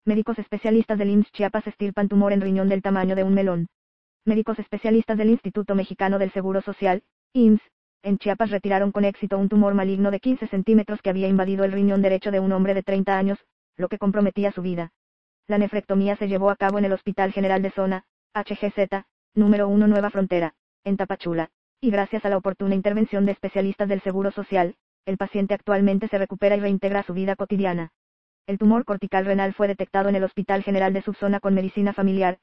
Médicos especialistas del IMSS Chiapas extirpan tumor en riñón del tamaño de un melón. Médicos especialistas del Instituto Mexicano del Seguro Social, IMSS, en Chiapas retiraron con éxito un tumor maligno de 15 centímetros que había invadido el riñón derecho de un hombre de 30 años, lo que comprometía su vida. La nefrectomía se llevó a cabo en el Hospital General de Zona, HGZ, número 1 Nueva Frontera, en Tapachula, y gracias a la oportuna intervención de especialistas del Seguro Social, el paciente actualmente se recupera y reintegra su vida cotidiana. El tumor cortical renal fue detectado en el Hospital General de Subzona con Medicina Familiar,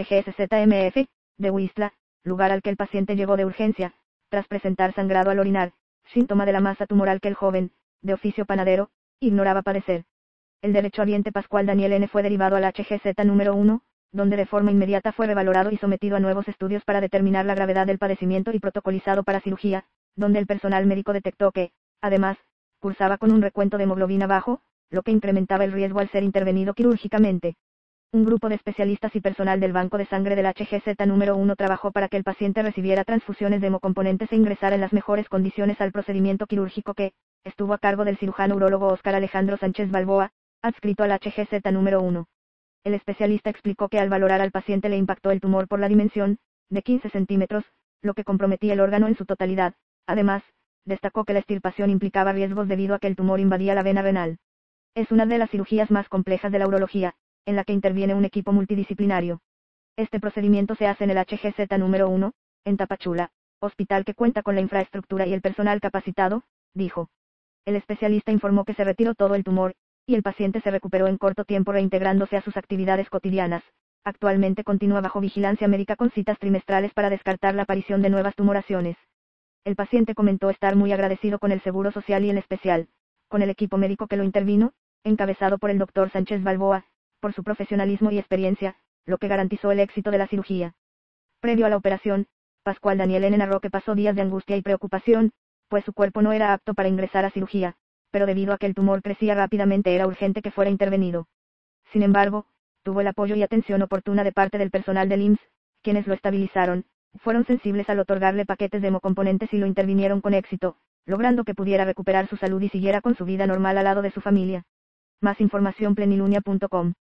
HGSZMF, de Huistla, lugar al que el paciente llegó de urgencia, tras presentar sangrado al orinar, síntoma de la masa tumoral que el joven, de oficio panadero, ignoraba padecer. El derechohabiente Pascual Daniel N. fue derivado al HGZ número 1, donde de forma inmediata fue revalorado y sometido a nuevos estudios para determinar la gravedad del padecimiento y protocolizado para cirugía, donde el personal médico detectó que, además, cursaba con un recuento de hemoglobina bajo, lo que incrementaba el riesgo al ser intervenido quirúrgicamente. Un grupo de especialistas y personal del banco de sangre del HGZ número 1 trabajó para que el paciente recibiera transfusiones de hemocomponentes e ingresara en las mejores condiciones al procedimiento quirúrgico que, estuvo a cargo del cirujano urólogo Óscar Alejandro Sánchez Balboa, adscrito al HGZ número 1. El especialista explicó que al valorar al paciente le impactó el tumor por la dimensión, de 15 centímetros, lo que comprometía el órgano en su totalidad. Además, destacó que la extirpación implicaba riesgos debido a que el tumor invadía la vena renal. Es una de las cirugías más complejas de la urología, en la que interviene un equipo multidisciplinario. Este procedimiento se hace en el HGZ número 1, en Tapachula, hospital que cuenta con la infraestructura y el personal capacitado, dijo. El especialista informó que se retiró todo el tumor, y el paciente se recuperó en corto tiempo reintegrándose a sus actividades cotidianas. Actualmente continúa bajo vigilancia médica con citas trimestrales para descartar la aparición de nuevas tumoraciones. El paciente comentó estar muy agradecido con el Seguro Social y en especial, con el equipo médico que lo intervino, encabezado por el Dr. Sánchez Balboa, por su profesionalismo y experiencia, lo que garantizó el éxito de la cirugía. Previo a la operación, Pascual Daniel N. narró que pasó días de angustia y preocupación, pues su cuerpo no era apto para ingresar a cirugía, pero debido a que el tumor crecía rápidamente era urgente que fuera intervenido. Sin embargo, tuvo el apoyo y atención oportuna de parte del personal del IMSS, quienes lo estabilizaron, fueron sensibles al otorgarle paquetes de hemocomponentes y lo intervinieron con éxito, logrando que pudiera recuperar su salud y siguiera con su vida normal al lado de su familia. Más información plenilunia.com